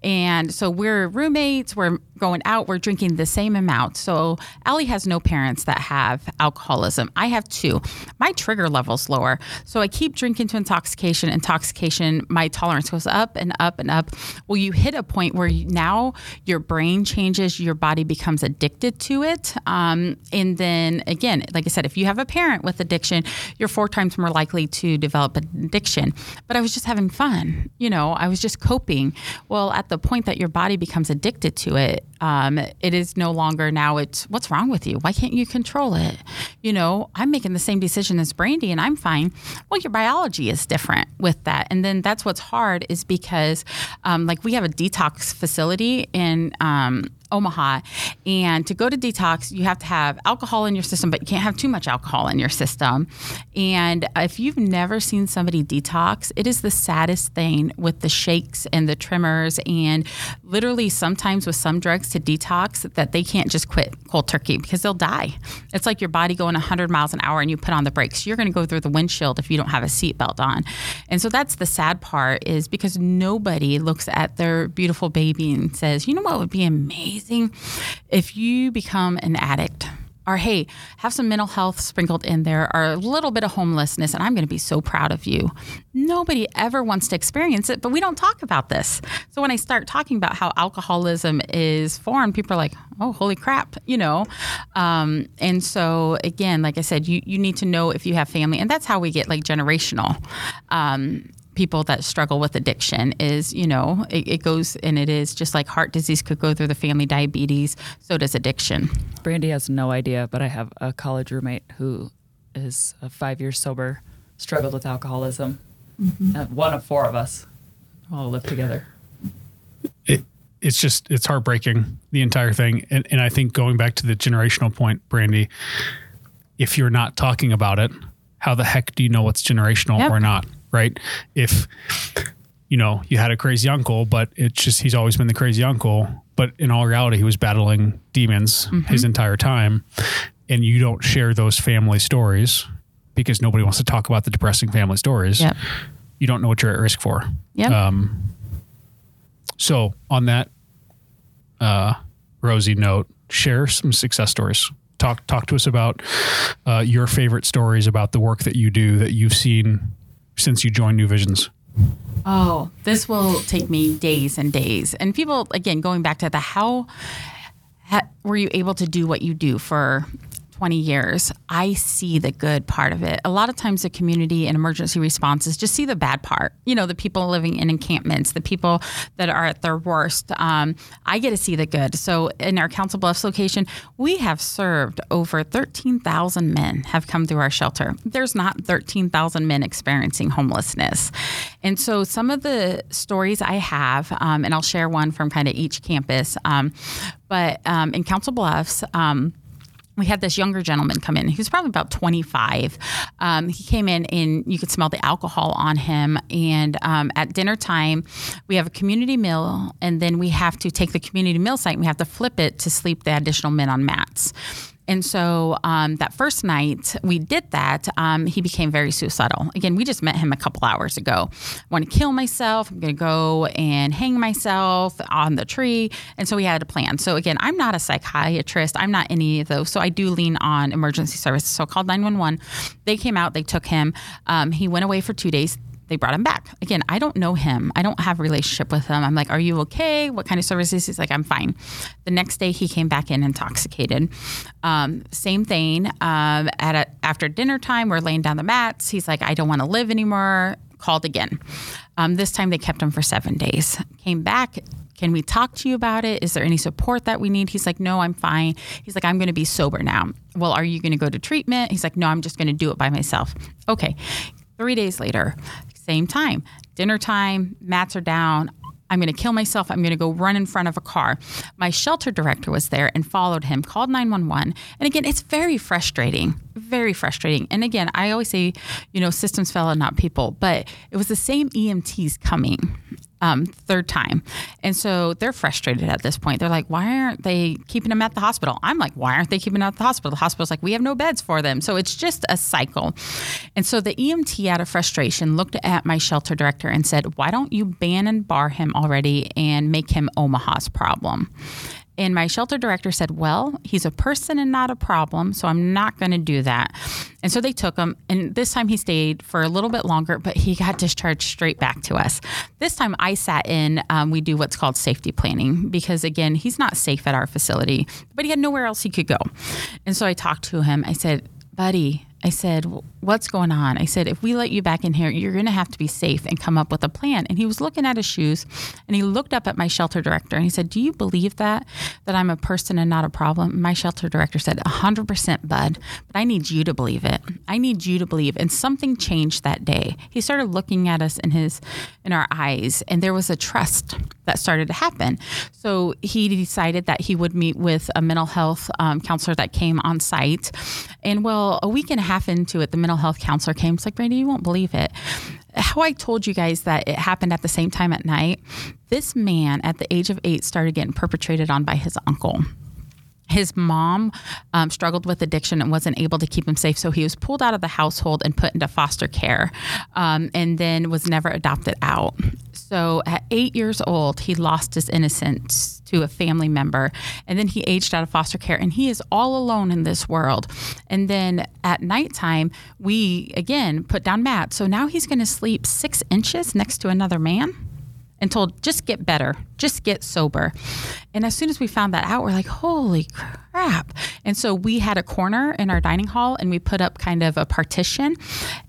And so we're roommates, we're going out, we're drinking the same amount. So Allie has no parents that have alcoholism. I have two. My trigger level's lower. So I keep drinking to intoxication, intoxication, my tolerance goes up and up and up. Well, you hit a point where you, now your brain changes, your body becomes addicted to it. Um, and then again, like I said, if you have a parent with addiction, you're four times more likely to develop an addiction. But I was just having fun. You know, I was just coping. Well, at the point that your body becomes addicted to it, um, it is no longer now it's, what's wrong with you? Why can't you control it? You know, I'm making the same decision as Brandy and I'm fine. Well, your biology is different with that. And then that's what's hard is because um, like we have a detox facility in um, Omaha, and to go to detox, you have to have alcohol in your system, but you can't have too much alcohol in your system. And if you've never seen somebody detox, it is the saddest thing with the shakes and the tremors, and literally sometimes with some drugs to detox that they can't just quit cold turkey because they'll die. It's like your body going one hundred miles an hour and you put on the brakes. You're going to go through the windshield if you don't have a seatbelt on. And so that's the sad part is because nobody looks at their beautiful baby and says, you know what would be amazing? If you become an addict, or hey, have some mental health sprinkled in there, or a little bit of homelessness, and I'm going to be so proud of you. Nobody ever wants to experience it, but we don't talk about this. So when I start talking about how alcoholism is formed, people are like, oh, holy crap, you know? Um, and so again, like I said, you, you need to know if you have family, and that's how we get like generational. Um, people that struggle with addiction is, you know, it, it goes, and it is just like heart disease could go through the family, diabetes, so does addiction. Brandy has no idea, but I have a college roommate who is uh, five years sober, struggled with alcoholism. Mm-hmm. Uh, one of four of us all live together. It, it's just, it's heartbreaking, the entire thing. And, and I think going back to the generational point, Brandy, if you're not talking about it, how the heck do you know what's generational yep. or not? Right? If, you know, you had a crazy uncle, but it's just, he's always been the crazy uncle, but in all reality, he was battling demons mm-hmm. his entire time. And you don't share those family stories because nobody wants to talk about the depressing family stories. Yep. You don't know what you're at risk for. Yep. Um, so on that, uh, rosy note, share some success stories. Talk, talk to us about, uh, your favorite stories about the work that you do that you've seen since you joined New Visions. Oh, this will take me days and days. And people, again, going back to the how, how were you able to do what you do for twenty years? I see the good part of it. A lot of times the community and emergency responses just see the bad part. You know, the people living in encampments, the people that are at their worst. Um, I get to see the good. So in our Council Bluffs location, we have served over thirteen thousand men have come through our shelter. There's not thirteen thousand men experiencing homelessness. And so some of the stories I have, um, and I'll share one from kind of each campus, um, but um, in Council Bluffs, um, we had this younger gentleman come in. He was probably about twenty-five. Um, he came in and you could smell the alcohol on him. And um, at dinner time, we have a community meal, and then we have to take the community meal site and we have to flip it to sleep the additional men on mats. And so um, that first night we did that, um, he became very suicidal. Again, we just met him a couple hours ago. I want to kill myself. I'm going to go and hang myself on the tree. And so we had a plan. So again, I'm not a psychiatrist. I'm not any of those. So I do lean on emergency services. So I called nine one one. They came out. They took him. Um, he went away for two days. They brought him back. Again, I don't know him. I don't have a relationship with him. I'm like, are you okay? What kind of services? He's like, I'm fine. The next day he came back in intoxicated. Um, same thing. Um, at a, after dinner time, we're laying down the mats. He's like, I don't want to live anymore. Called again. Um, this time they kept him for seven days. Came back. Can we talk to you about it? Is there any support that we need? He's like, no, I'm fine. He's like, I'm going to be sober now. Well, are you going to go to treatment? He's like, no, I'm just going to do it by myself. Okay. Three days later, same time, dinner time, mats are down. I'm going to kill myself. I'm going to go run in front of a car. My shelter director was there and followed him, called nine one one. And again, it's very frustrating, very frustrating. And again, I always say, you know, systems fail and not people, but it was the same E M Ts coming. um, third time. And so they're frustrated at this point. They're like, why aren't they keeping him at the hospital? I'm like, why aren't they keeping him at the hospital? The hospital's like, we have no beds for them. So it's just a cycle. And so the E M T, out of frustration, looked at my shelter director and said, why don't you ban and bar him already and make him Omaha's problem? And my shelter director said, well, he's a person and not a problem, so I'm not going to do that. And so they took him, and this time he stayed for a little bit longer, but he got discharged straight back to us. This time I sat in, um, we do what's called safety planning, because again, he's not safe at our facility, but he had nowhere else he could go. And so I talked to him. I said, buddy, I said, what's going on? I said, if we let you back in here, you're going to have to be safe and come up with a plan. And he was looking at his shoes, and he looked up at my shelter director, and he said, do you believe that, that I'm a person and not a problem? And my shelter director said, one hundred percent, bud, but I need you to believe it. I need you to believe. And something changed that day. He started looking at us in his, in our eyes, and there was a trust that started to happen. So he decided that he would meet with a mental health um, counselor that came on site. And well, a week and a half into it, the mental health counselor came. It's like, Brandy, you won't believe it. How I told you guys that it happened at the same time at night, this man at the age of eight started getting perpetrated on by his uncle. His mom um, struggled with addiction and wasn't able to keep him safe. So he was pulled out of the household and put into foster care, um, and then was never adopted out. So at eight years old, he lost his innocence to a family member. And then he aged out of foster care, and he is all alone in this world. And then at nighttime, we, again, put down mats. So now he's going to sleep six inches next to another man and told, just get better, just get sober. And as soon as we found that out, we're like, holy crap. And so we had a corner in our dining hall, and we put up kind of a partition.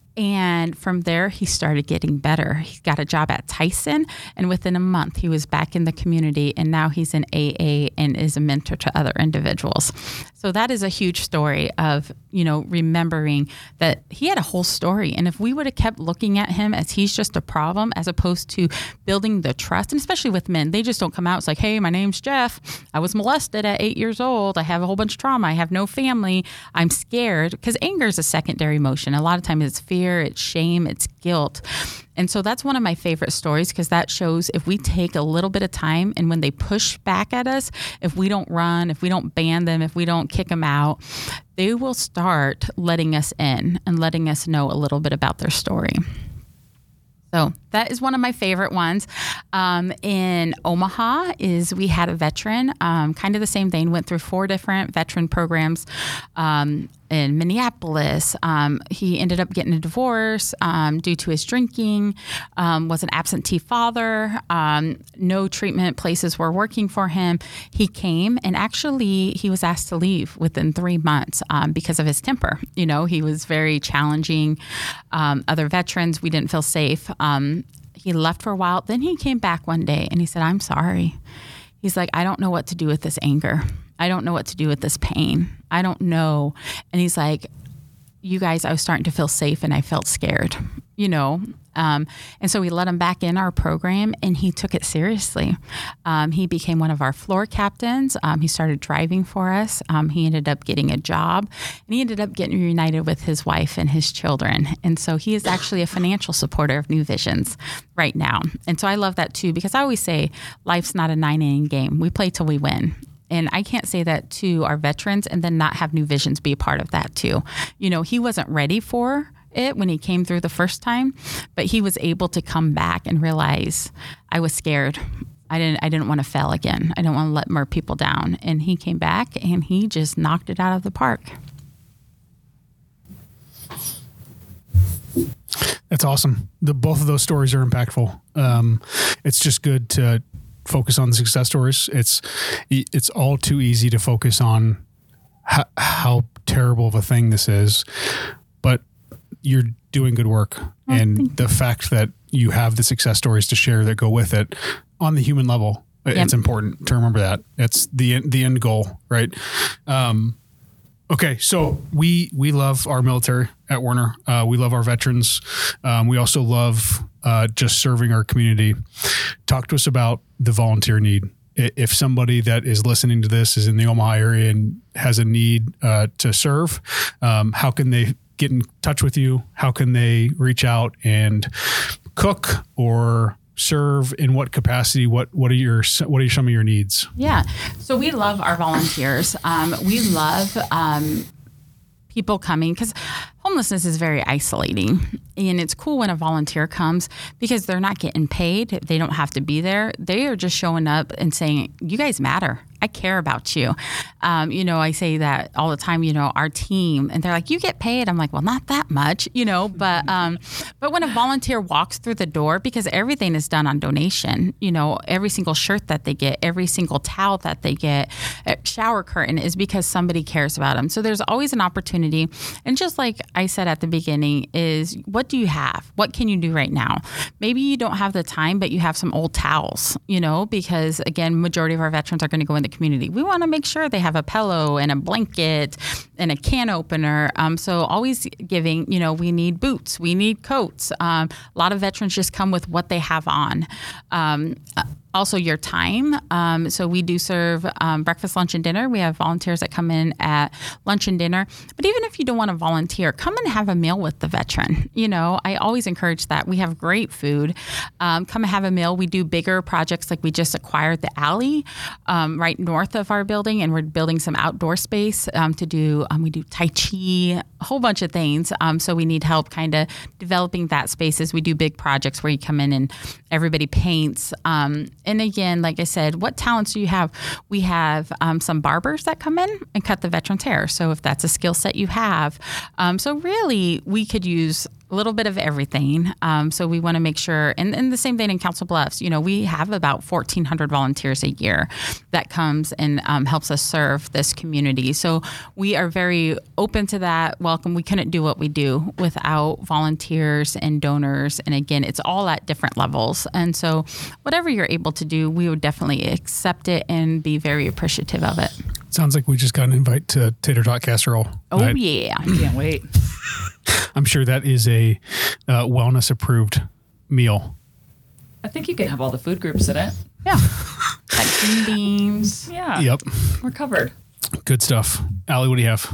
And from there, he started getting better. He got a job at Tyson, and within a month, he was back in the community, and now he's in A A and is a mentor to other individuals. So that is a huge story of, you know, remembering that he had a whole story. And if we would have kept looking at him as he's just a problem, as opposed to building the trust, and especially with men, they just don't come out. It's like, hey, my name's Jeff. I was molested at eight years old. I have a whole bunch of trauma. I have no family. I'm scared. Because anger is a secondary emotion. A lot of times it's fear, it's shame, it's guilt. And so that's one of my favorite stories, because that shows if we take a little bit of time, and when they push back at us, if we don't run, if we don't ban them, if we don't kick them out, they will start letting us in and letting us know a little bit about their story. So that is one of my favorite ones. Um, in Omaha is we had a veteran, um, kind of the same thing, went through four different veteran programs. Um, in Minneapolis, um, he ended up getting a divorce um, due to his drinking, um, was an absentee father, um, no treatment places were working for him. He came, and actually he was asked to leave within three months um, because of his temper. You know, he was very challenging. Um, other veterans, we didn't feel safe. Um, he left for a while. Then he came back one day, and he said, I'm sorry. He's like, I don't know what to do with this anger. I don't know what to do with this pain. I don't know. And he's like, you guys, I was starting to feel safe, and I felt scared, you know? Um, and so we let him back in our program, and he took it seriously. Um, he became one of our floor captains. Um, he started driving for us. Um, he ended up getting a job, and he ended up getting reunited with his wife and his children. And so he is actually a financial supporter of New Visions right now. And so I love that too, because I always say life's not a nine inning game. We play till we win. And I can't say that to our veterans and then not have New Visions be a part of that too. You know, he wasn't ready for it when he came through the first time, but he was able to come back and realize, I was scared. I didn't I didn't want to fail again. I didn't want to let more people down. And he came back, and he just knocked it out of the park. That's awesome. The both of those stories are impactful. Um, it's just good to focus on the success stories. It's it's all too easy to focus on how, how terrible of a thing this is, but you're doing good work. Oh, and the fact that you have the success stories to share that go with it on the human level, yep. It's important to remember that. It's the the end goal, right? Um, okay, so we we love our military at Warner. Uh, we love our veterans. Um, we also love uh, just serving our community. Talk to us about the volunteer need. If somebody that is listening to this is in the Omaha area and has a need uh, to serve, um, how can they get in touch with you? How can they reach out and cook or serve, in what capacity? What what are your what are some of your needs? Yeah. So we love our volunteers. Um, we love um, people coming because homelessness is very isolating. And it's cool when a volunteer comes because they're not getting paid. They don't have to be there. They are just showing up and saying, you guys matter. I care about you. Um, you know, I say that all the time, you know, our team, and they're like, you get paid. I'm like, well, not that much, you know, but, um, but when a volunteer walks through the door, because everything is done on donation, you know, every single shirt that they get, every single towel that they get, shower curtain is because somebody cares about them. So there's always an opportunity. And just like I said at the beginning is, what do you have? What can you do right now? Maybe you don't have the time, but you have some old towels, you know, because again, majority of our veterans are going to go in the community. We want to make sure they have a pillow and a blanket and a can opener. Um, so always giving, you know, we need boots, we need coats. Um, a lot of veterans just come with what they have on. Um, Also, your time. Um, so we do serve um, breakfast, lunch, and dinner. We have volunteers that come in at lunch and dinner. But even if you don't want to volunteer, come and have a meal with the veteran. You know, I always encourage that. We have great food. Um, come and have a meal. We do bigger projects, like we just acquired the alley um, right north of our building, and we're building some outdoor space um, to do. Um, we do Tai Chi, a whole bunch of things. Um, so we need help kind of developing that space as we do big projects where you come in and everybody paints. Um, And again, like I said, what talents do you have? We have um, some barbers that come in and cut the veteran's hair. So if that's a skill set you have. Um, so really, we could use a little bit of everything. Um, so we want to make sure, and, and the same thing in Council Bluffs, you know, we have about fourteen hundred volunteers a year that comes and um, helps us serve this community. So we are very open to that. Welcome. We couldn't do what we do without volunteers and donors. And again, it's all at different levels. And so whatever you're able to do, we would definitely accept it and be very appreciative of it. Sounds like we just got an invite to Tater Tot Casserole. Oh, I, yeah. I can't wait. I'm sure that is a uh, wellness approved meal. I think you can have all the food groups in it. Yeah. Like green beans. Yeah. Yep. We're covered. Good stuff. Allie, what do you have?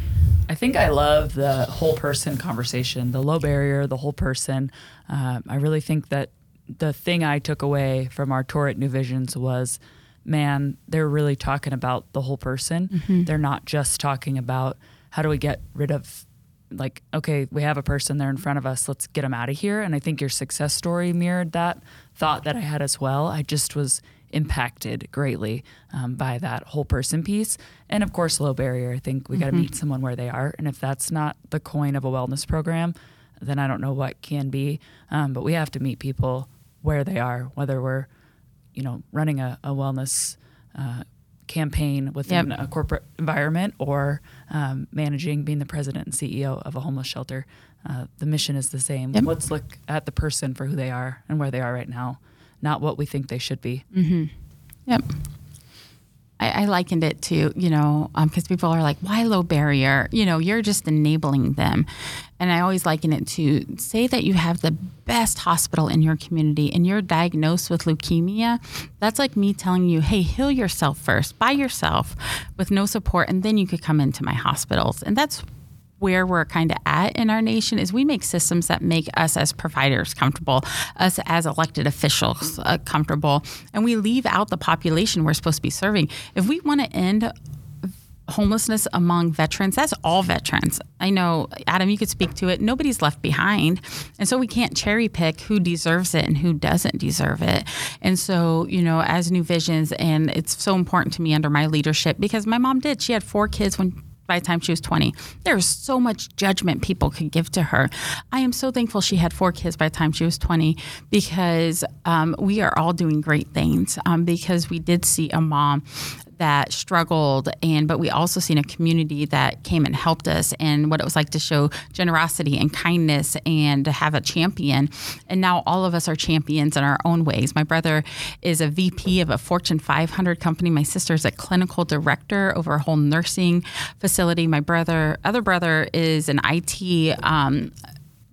I think I love the whole person conversation, the low barrier, the whole person. Um, I really think that the thing I took away from our tour at New Visions was, man, they're really talking about the whole person. Mm-hmm. They're not just talking about how do we get rid of, like, okay, we have a person there in front of us, let's get them out of here. And I think your success story mirrored that thought that I had as well. I just was impacted greatly um, by that whole person piece. And of course, low barrier. I think we got to mm-hmm. meet someone where they are. And if that's not the coin of a wellness program, then I don't know what can be. Um, but we have to meet people where they are, whether we're, you know, running a, a wellness uh, campaign within yep. a corporate environment or um, managing, being the president and C E O of a homeless shelter. Uh, the mission is the same. Yep. Let's look at the person for who they are and where they are right now, not what we think they should be. Mm-hmm. Yep. I, I likened it to, you know, because um, people are like, why low barrier? You know, you're just enabling them. And I always liken it to, say that you have the best hospital in your community and you're diagnosed with leukemia. That's like me telling you, hey, heal yourself first by yourself with no support, and then you could come into my hospitals. And that's where we're kind of at in our nation, is we make systems that make us as providers comfortable, us as elected officials uh, comfortable, and we leave out the population we're supposed to be serving. If we want to end homelessness among veterans, that's all veterans. I know, Adam, you could speak to it. Nobody's left behind. And so we can't cherry pick who deserves it and who doesn't deserve it. And so, you know, as New Visions, and it's so important to me under my leadership, because my mom did, she had four kids when by the time she was twenty. There's so much judgment people could give to her. I am so thankful she had four kids by the time she was twenty, because um, we are all doing great things, um, because we did see a mom that struggled, and but we also seen a community that came and helped us, and what it was like to show generosity and kindness and to have a champion. And now all of us are champions in our own ways. My brother is a V P of a Fortune five hundred company. My sister is a clinical director over a whole nursing facility. My brother, other brother is an I T um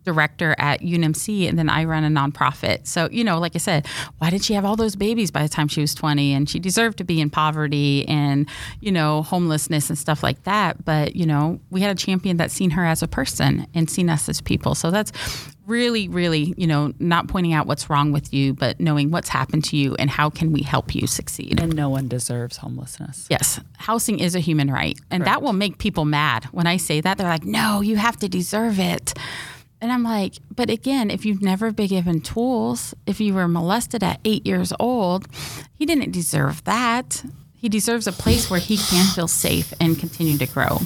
director at U N M C, and then I run a nonprofit. So, you know, like I said, why did she have all those babies by the time she was twenty? And she deserved to be in poverty and, you know, homelessness and stuff like that. But, you know, we had a champion that's seen her as a person and seen us as people. So that's really, really, you know, not pointing out what's wrong with you, but knowing what's happened to you and how can we help you succeed. And no one deserves homelessness. Yes. Housing is a human right. And Correct. that will make people mad. When I say that, they're like, no, you have to deserve it. And I'm like, but again, if you've never been given tools, if you were molested at eight years old, he didn't deserve that. He deserves a place where he can feel safe and continue to grow.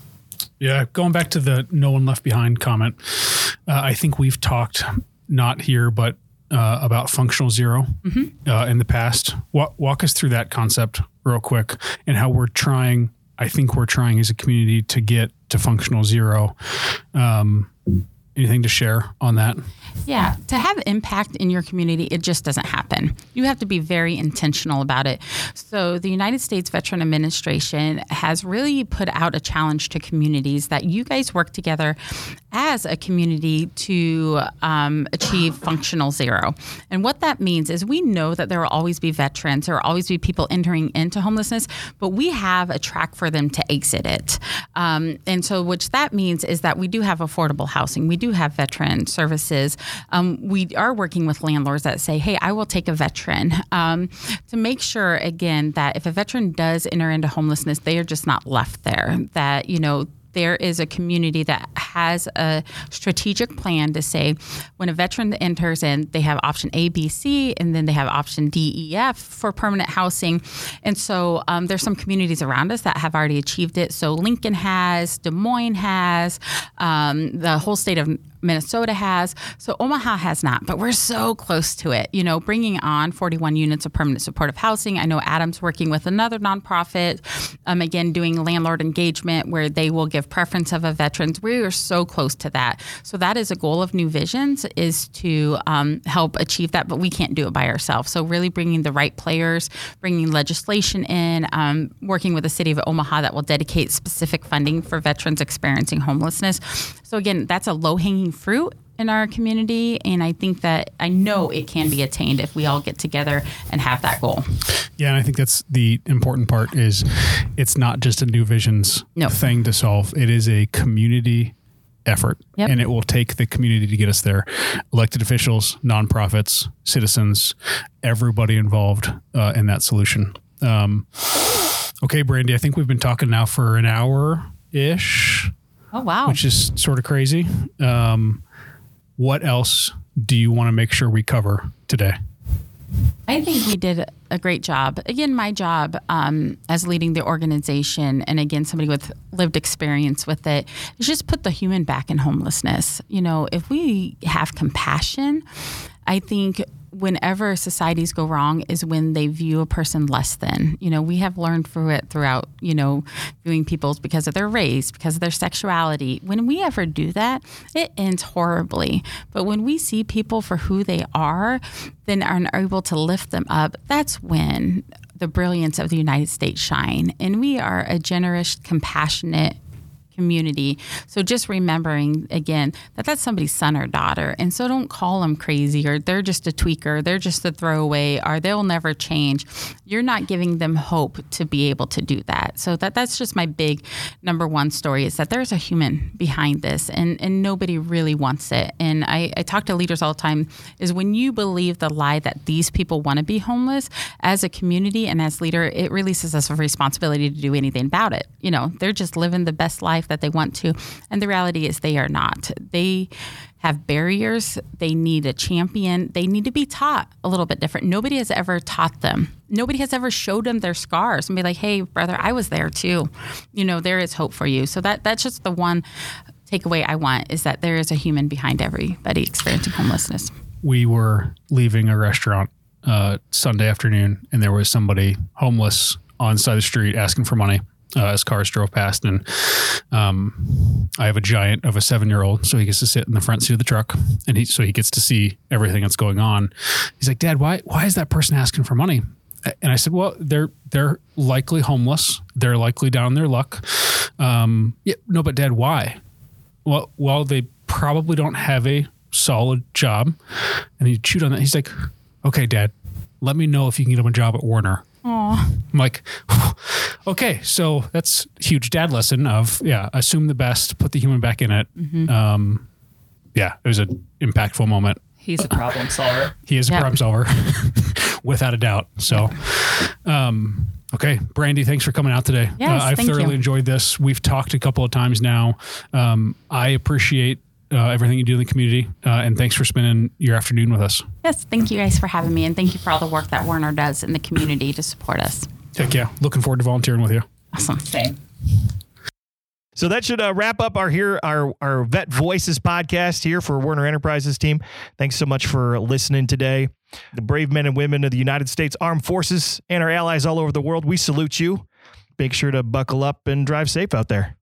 Yeah, going back to the no one left behind comment, uh, I think we've talked, not here, but uh, about functional zero mm-hmm. uh, in the past. Walk, walk us through that concept real quick and how we're trying, I think we're trying as a community to get to functional zero. Um, anything to share on that? Yeah, to have impact in your community, it just doesn't happen. You have to be very intentional about it. So the United States Veteran Administration has really put out a challenge to communities that you guys work together as a community to um, achieve functional zero. And what that means is we know that there will always be veterans, there will always be people entering into homelessness, but we have a track for them to exit it. Um, and so which that means is that we do have affordable housing. We do have veteran services. Um, we are working with landlords that say, hey, I will take a veteran um, to make sure, again, that if a veteran does enter into homelessness, they are just not left there, that, you know, there is a community that has a strategic plan to say when a veteran enters in, they have option A, B, C, and then they have option D, E, F for permanent housing. And so um, there's some communities around us that have already achieved it. So Lincoln has, Des Moines has, um, the whole state of Minnesota has. So Omaha has not, but we're so close to it, you know, bringing on forty-one units of permanent supportive housing. I know Adam's working with another nonprofit, um, again, doing landlord engagement where they will give preference of a veterans. We are so close to that. So that is a goal of New Visions, is to um, help achieve that, but we can't do it by ourselves. So really bringing the right players, bringing legislation in, um, working with the city of Omaha that will dedicate specific funding for veterans experiencing homelessness. So again, that's a low-hanging fruit in our community, and I think that I know it can be attained if we all get together and have that goal. Yeah, and I think that's the important part, is it's not just a New Visions no. thing to solve. It is a community effort, yep. and it will take the community to get us there. Elected officials, nonprofits, citizens, everybody involved uh, in that solution. Um, okay, Brandy, I think we've been talking now for an hour-ish. Oh, wow. Which is sort of crazy. Um, what else do you want to make sure we cover today? I think we did a great job. Again, my job um, as leading the organization, and again, somebody with lived experience with it, is just put the human back in homelessness. You know, if we have compassion, I think whenever societies go wrong is when they view a person less than. You know, we have learned through it throughout, you know, viewing people because of their race, because of their sexuality. When we ever do that, it ends horribly. But when we see people for who they are, then are able to lift them up, that's when the brilliance of the United States shine. And we are a generous, compassionate community. So just remembering, again, that that's somebody's son or daughter. And so don't call them crazy, or they're just a tweaker, they're just a throwaway, or they'll never change. You're not giving them hope to be able to do that. So that that's just my big number one story, is that there's a human behind this, and, and nobody really wants it. And I, I talk to leaders all the time, is when you believe the lie that these people want to be homeless, as a community and as leader, it releases us of responsibility to do anything about it. You know, they're just living the best life that they want to. And the reality is they are not. They have barriers. They need a champion. They need to be taught a little bit different. Nobody has ever taught them. Nobody has ever showed them their scars and be like, hey, brother, I was there too. You know, there is hope for you. So that that's just the one takeaway I want, is that there is a human behind everybody experiencing homelessness. We were leaving a restaurant uh, Sunday afternoon, and there was somebody homeless on the side of the street asking for money. Uh, as cars drove past, and um, I have a giant of a seven-year-old, so he gets to sit in the front seat of the truck, and he so he gets to see everything that's going on. He's like, "Dad, why why is that person asking for money?" And I said, "Well, they're they're likely homeless. They're likely down on their luck." Um, yeah, no, but Dad, why? Well, well, they probably don't have a solid job. And he chewed on that. He's like, okay, Dad, let me know if you can get him a job at Warner. Aw. I'm like, okay, so that's a huge dad lesson of, yeah, assume the best, put the human back in it. Mm-hmm. Um, yeah, it was an impactful moment. He's a problem solver. He is a Yep. problem solver, without a doubt. So, um, okay, Brandy, thanks for coming out today. Yes, uh, I've thank thoroughly you. enjoyed this. We've talked a couple of times now. Um, I appreciate uh, everything you do in the community, uh, and thanks for spending your afternoon with us. Yes, thank you guys for having me, and thank you for all the work that Warner does in the community to support us. Heck yeah, looking forward to volunteering with you. Awesome. Same. So that should uh, wrap up our here our our Vet Voices podcast here for Warner Enterprises team. Thanks so much for listening today. The brave men and women of the United States Armed Forces and our allies all over the world, we salute you. Make sure to buckle up and drive safe out there.